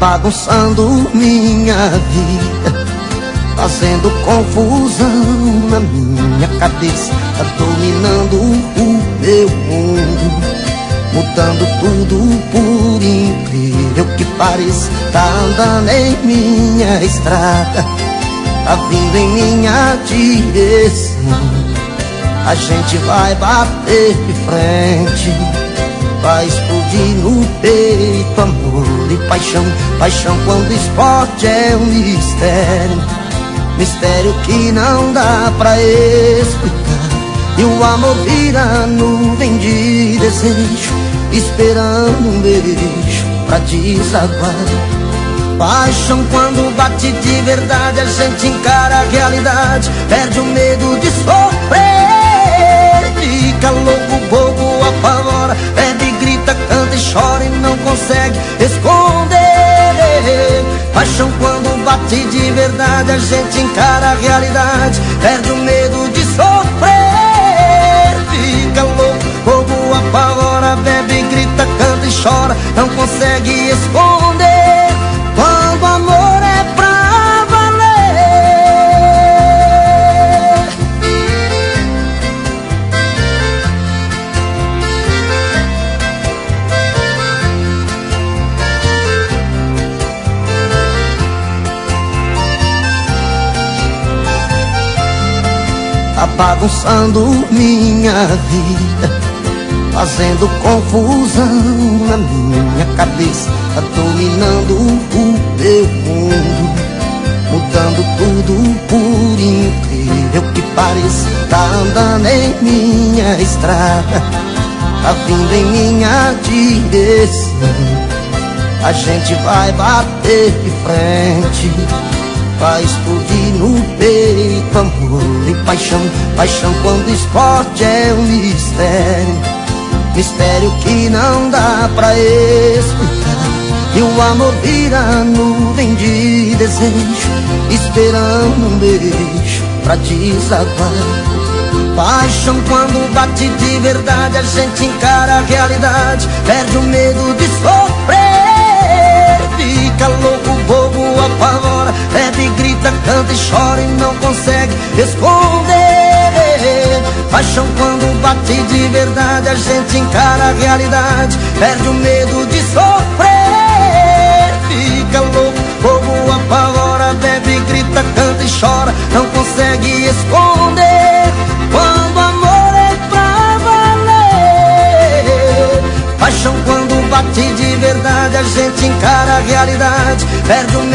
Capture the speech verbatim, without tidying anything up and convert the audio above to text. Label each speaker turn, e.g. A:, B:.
A: bagunçando minha vida, fazendo confusão na minha cabeça, tá dominando o meu mundo, mudando tudo por incrível que pareça. Tá andando em minha estrada, tá vindo em minha direção. A gente vai bater de frente, vai explodir no peito amor e paixão. Paixão quando esporte é um mistério, mistério que não dá pra explicar. E o amor vira nuvem de desejo, esperando um beijo pra desaguar. Paixão quando bate de verdade, a gente encara a realidade, perde o medo de sofrer. Fica louco, bobo, apavora, bebe, grita, canta e chora e não consegue esconder. Paixão quando bate de verdade, a gente encara a realidade, perde o medo de sofrer. Fica louco, bobo, apavora, bebe, grita, canta e chora, não consegue esconder. Quando o amor é pra valer. Tá bagunçando minha vida, fazendo confusão na minha cabeça, tá dominando o meu mundo, mudando tudo por incrível que pareça. Tá andando em minha estrada, tá vindo em minha direção. A gente vai bater de frente, vai explodir no peito amor e paixão. Paixão quando esporte é um mistério, mistério que não dá pra explicar. E o amor vira nuvem de desejo, esperando um beijo pra desaguar. Paixão quando bate de verdade, a gente encara a realidade, perde o medo de sofrer. Fica louco, bobo, apavora, bebe, grita, canta e chora e não consegue esconder. Paixão quando bate de verdade, a gente encara a realidade, perde o medo de sofrer. Fica louco, bobo, apavora, bebe, grita, canta e chora, não consegue esconder. Quando o amor é pra valer. Paixão quando bate de verdade, a gente encara a realidade, perde o